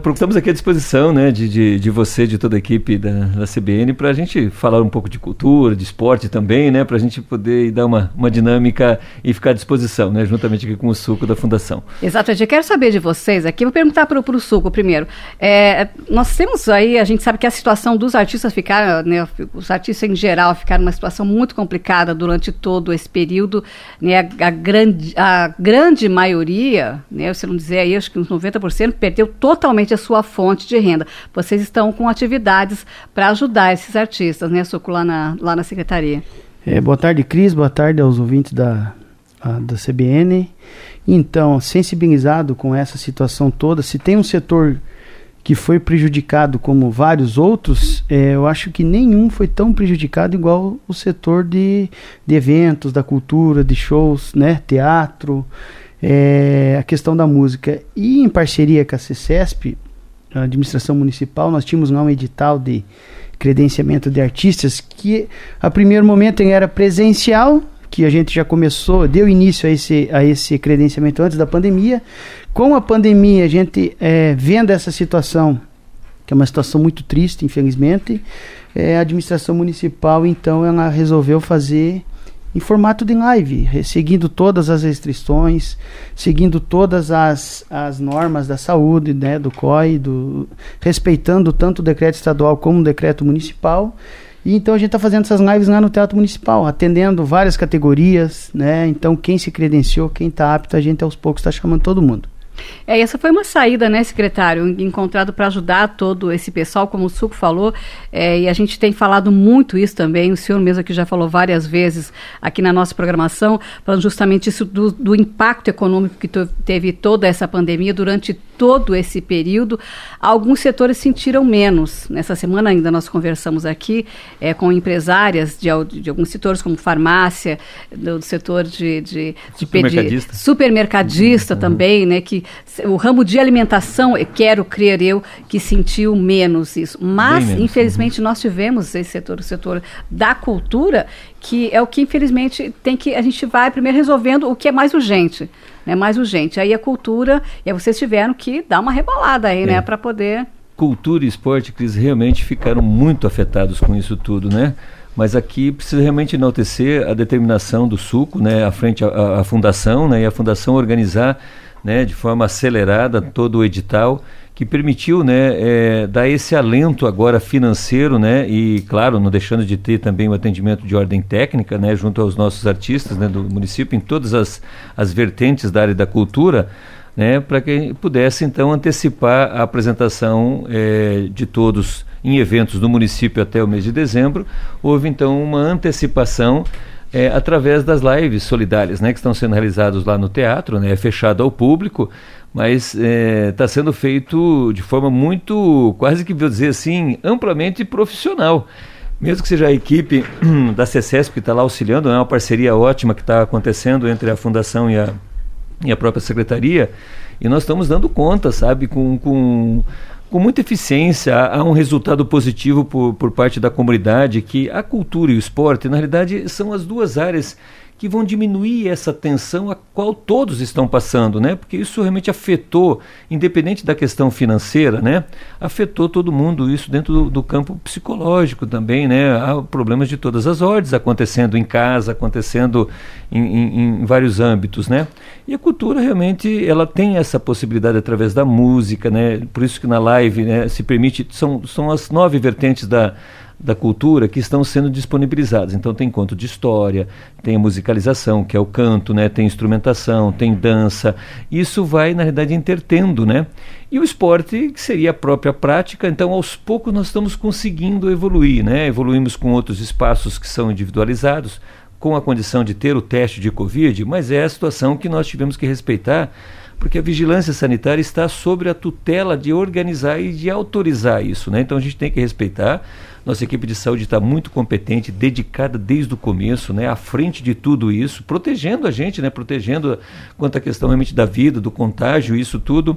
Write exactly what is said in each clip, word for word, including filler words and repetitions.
estamos aqui à disposição, né, de, de, de você, de toda a equipe da, da C B N, para a gente falar um pouco de cultura, de esporte também, né, para a gente poder dar uma, uma dinâmica e ficar à disposição, né, juntamente aqui com o Suco da Fundação. Exatamente. Eu quero saber de vocês aqui, vou perguntar para o Suco primeiro. É, nós temos aí, a gente sabe que a situação dos artistas ficaram, né, os artistas em geral ficaram numa situação muito complicada durante todo esse período, né, a, a, grande, a grande maioria, né, se não dizer aí, acho que uns noventa por cento, perdeu totalmente a sua fonte de renda. Vocês estão com atividades para ajudar esses artistas, né, Suco, lá na, lá na Secretaria. É, boa tarde, Cris, boa tarde aos ouvintes da, a, da C B N. Então, sensibilizado com essa situação toda, se tem um setor que foi prejudicado como vários outros, é, eu acho que nenhum foi tão prejudicado igual o setor de, de eventos, da cultura, de shows, né, teatro, é, a questão da música. E em parceria com a CECESP, a administração municipal, nós tínhamos lá um edital de credenciamento de artistas que a primeiro momento ele era presencial, que a gente já começou, deu início a esse, a esse credenciamento antes da pandemia. Com a pandemia, a gente é, vendo essa situação, que é uma situação muito triste, infelizmente, é, a administração municipal, então, ela resolveu fazer em formato de live, seguindo todas as restrições, seguindo todas as, as normas da saúde, né, do C O I, do, respeitando tanto o decreto estadual como o decreto municipal. E então a gente está fazendo essas lives lá no Teatro Municipal, atendendo várias categorias, né? Então quem se credenciou, quem está apto, a gente aos poucos está chamando todo mundo. É, essa foi uma saída, né, secretário, encontrado para ajudar todo esse pessoal, como o Suco falou, é, e a gente tem falado muito isso também, o senhor mesmo aqui já falou várias vezes aqui na nossa programação, falando justamente isso do, do impacto econômico que to, teve toda essa pandemia durante todo esse período. Alguns setores sentiram menos. Nessa semana ainda nós conversamos aqui é, com empresárias de, de alguns setores, como farmácia, do, do setor de, de, de supermercadista, de, supermercadista uhum. também, né, que o ramo de alimentação, quero crer eu, que sentiu menos isso. Mas, menos, infelizmente, uhum. nós tivemos esse setor, o setor da cultura, que é o que, infelizmente, tem que, a gente vai primeiro resolvendo o que é mais urgente, né, mais urgente. Aí a cultura, e aí vocês tiveram que dar uma rebolada aí, é. né, para poder... Cultura e esporte, Cris, realmente ficaram muito afetados com isso tudo, né? Mas aqui precisa realmente enaltecer a determinação do Suco, né, à frente à, à fundação, né, e a fundação organizar, né, de forma acelerada todo o edital, que permitiu, né, é, dar esse alento agora financeiro, né, e claro, não deixando de ter também o atendimento de ordem técnica, né, junto aos nossos artistas, né, do município, em todas as, as vertentes da área da cultura, né, para que pudesse então antecipar a apresentação é, de todos em eventos do município até o mês de dezembro. Houve então uma antecipação É, através das lives solidárias, né, que estão sendo realizadas lá no teatro, né, é fechado ao público, mas está é, sendo feito de forma muito, quase que vou dizer assim, amplamente profissional. Mesmo que seja a equipe da CECESP que está lá auxiliando, é né, uma parceria ótima que está acontecendo entre a Fundação e a, e a própria Secretaria, e nós estamos dando conta, sabe, com... com com muita eficiência, há um resultado positivo por, por parte da comunidade, que a cultura e o esporte, na realidade, são as duas áreas que vão diminuir essa tensão a qual todos estão passando, né? Porque isso realmente afetou, independente da questão financeira, né? Afetou todo mundo, isso dentro do, do campo psicológico também, né? Há problemas de todas as ordens acontecendo em casa, acontecendo em, em, em vários âmbitos, né? E a cultura realmente, ela tem essa possibilidade através da música, né? Por isso que na live, né, se permite, são, são as nove vertentes da da cultura que estão sendo disponibilizadas. Então tem conto de história, tem a musicalização, que é o canto, né? Tem instrumentação, tem dança. Isso vai, na realidade, intertendo, né? E o esporte, que seria a própria prática, então aos poucos nós estamos conseguindo evoluir, né? Evoluímos com outros espaços que são individualizados, com a condição de ter o teste de Covid, mas é a situação que nós tivemos que respeitar, porque a vigilância sanitária está sobre a tutela de organizar e de autorizar isso, né? Então a gente tem que respeitar. Nossa equipe de saúde está muito competente, dedicada desde o começo, né, à frente de tudo isso, protegendo a gente, né, protegendo quanto à questão realmente da vida, do contágio, isso tudo.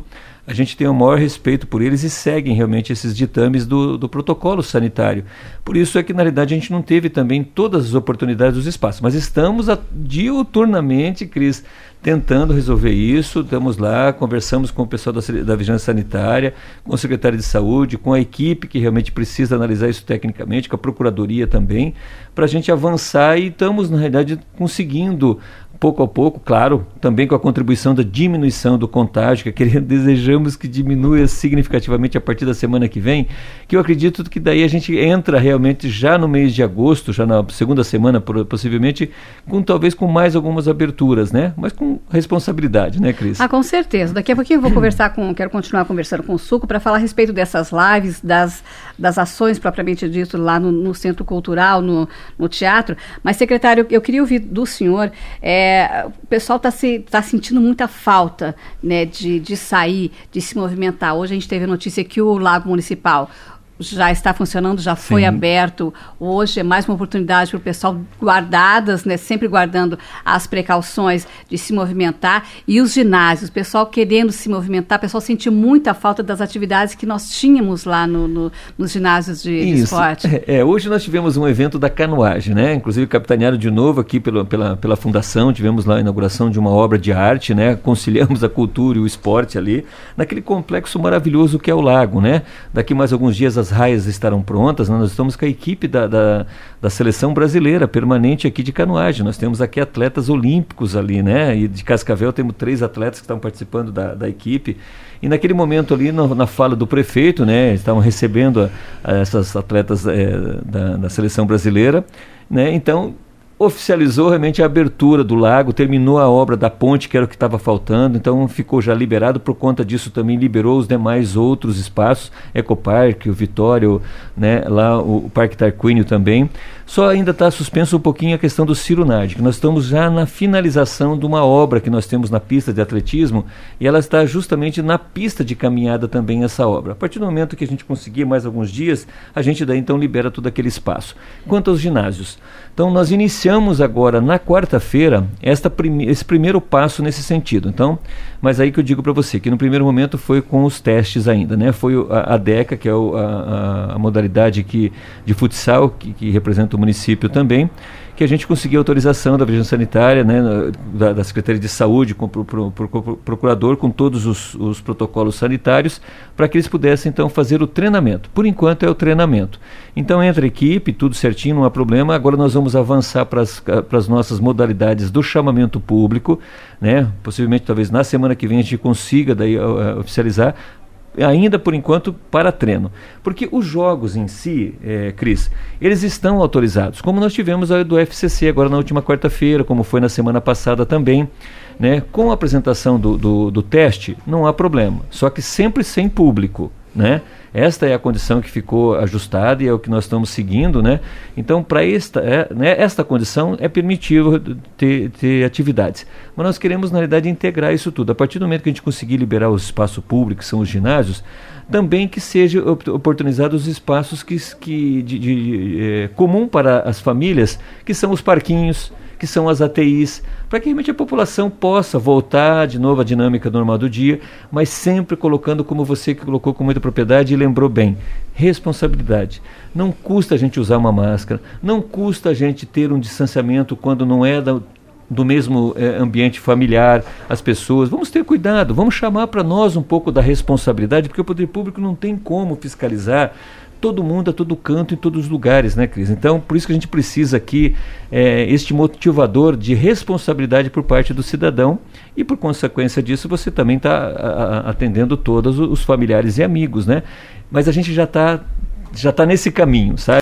a gente tem o maior respeito por eles e seguem realmente esses ditames do, do protocolo sanitário. Por isso é que, na realidade, a gente não teve também todas as oportunidades dos espaços, mas estamos a, diuturnamente, Cris, tentando resolver isso. Estamos lá, conversamos com o pessoal da, da Vigilância Sanitária, com o secretário de Saúde, com a equipe que realmente precisa analisar isso tecnicamente, com a Procuradoria também, para a gente avançar, e estamos, na realidade, conseguindo, pouco a pouco, claro, também com a contribuição da diminuição do contágio, que queremos, desejamos que diminua significativamente a partir da semana que vem, que eu acredito que daí a gente entra realmente já no mês de agosto, já na segunda semana, possivelmente, com talvez com mais algumas aberturas, né? Mas com responsabilidade, né, Cris? Ah, com certeza. Daqui a pouquinho eu vou conversar com, quero continuar conversando com o Suco para falar a respeito dessas lives, das, das ações propriamente dito lá no, no Centro Cultural, no, no teatro. Mas, secretário, eu queria ouvir do senhor, é, É, o pessoal está se, tá sentindo muita falta, né, de, de sair, de se movimentar. Hoje a gente teve a notícia que o Lago Municipal já está funcionando, já foi Sim. aberto. Hoje é mais uma oportunidade para o pessoal guardadas, né, sempre guardando as precauções de se movimentar. E os ginásios, o pessoal querendo se movimentar, o pessoal sentiu muita falta das atividades que nós tínhamos lá no, no, nos ginásios de, de esporte. É, é, hoje nós tivemos um evento da canoagem, né? Inclusive capitaneado de novo aqui pelo, pela, pela Fundação. Tivemos lá a inauguração de uma obra de arte, né? Conciliamos a cultura e o esporte ali, naquele complexo maravilhoso que é o lago, né? Daqui mais alguns dias as raias estarão prontas, né? Nós estamos com a equipe da, da, da seleção brasileira permanente aqui de canoagem. Nós temos aqui atletas olímpicos ali, né? E de Cascavel temos três atletas que estão participando da, da equipe. E naquele momento ali, no, na fala do prefeito, né? Estavam recebendo a, a essas atletas é, da, da seleção brasileira, né? Então oficializou realmente a abertura do lago, terminou a obra da ponte, que era o que estava faltando, então ficou já liberado. Por conta disso também liberou os demais outros espaços, Ecoparque, o Vitória, né, lá o, o Parque Tarquínio também. Só ainda está suspenso um pouquinho a questão do Ciro Nardi, que nós estamos já na finalização de uma obra que nós temos na pista de atletismo, e ela está justamente na pista de caminhada também, essa obra. A partir do momento que a gente conseguir mais alguns dias, a gente daí então libera todo aquele espaço. Quanto aos ginásios, então nós iniciamos agora na quarta-feira esta prime- esse primeiro passo nesse sentido. Então, mas aí que eu digo para você, que no primeiro momento foi com os testes ainda, né? Foi a, a DECA, que é o, a, a modalidade que, de futsal, que, que representa o município também, que a gente conseguiu autorização da Vigilância Sanitária, né, da, da Secretaria de Saúde, com o pro, pro, pro, pro, procurador, com todos os, os protocolos sanitários, para que eles pudessem então fazer o treinamento. Por enquanto é o treinamento. Então entra a equipe, tudo certinho, não há problema. Agora nós vamos avançar para as nossas modalidades do chamamento público, né? Possivelmente talvez na semana que vem a gente consiga daí uh, oficializar, ainda por enquanto para treino, porque os jogos em si, é, Cris, eles estão autorizados, como nós tivemos a do U F C C agora na última quarta-feira, como foi na semana passada também, né? Com a apresentação do, do, do teste não há problema, só que sempre sem público, né? Esta é a condição que ficou ajustada e é o que nós estamos seguindo, né? Então, para esta, é, né, esta condição é permitível ter, ter atividades. Mas nós queremos, na realidade, integrar isso tudo. A partir do momento que a gente conseguir liberar os espaços públicos, que são os ginásios, também que seja oportunizados os espaços que, que, de, de, de, é, comum para as famílias, que são os parquinhos, que são as A T Is, para que realmente a população possa voltar de novo à dinâmica normal do dia, mas sempre colocando, como você que colocou com muita propriedade e lembrou bem, responsabilidade. Não custa a gente usar uma máscara, não custa a gente ter um distanciamento quando não é da, do mesmo eh, ambiente familiar, as pessoas. Vamos ter cuidado, vamos chamar para nós um pouco da responsabilidade, porque o poder público não tem como fiscalizar todo mundo a todo canto, em todos os lugares, né, Cris? Então, por isso que a gente precisa aqui é, este motivador de responsabilidade por parte do cidadão, e por consequência disso você também está atendendo todos os familiares e amigos, né? Mas a gente já está já tá nesse caminho, sabe?